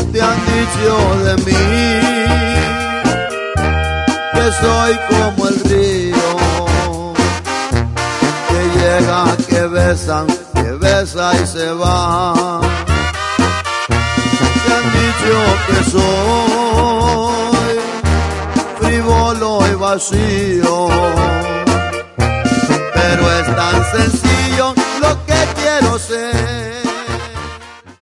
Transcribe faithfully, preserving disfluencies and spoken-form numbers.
te han dicho de mí que soy como el río, que llega, que besan, que besa y se va. Te han dicho que soy frívolo y vacío, pero es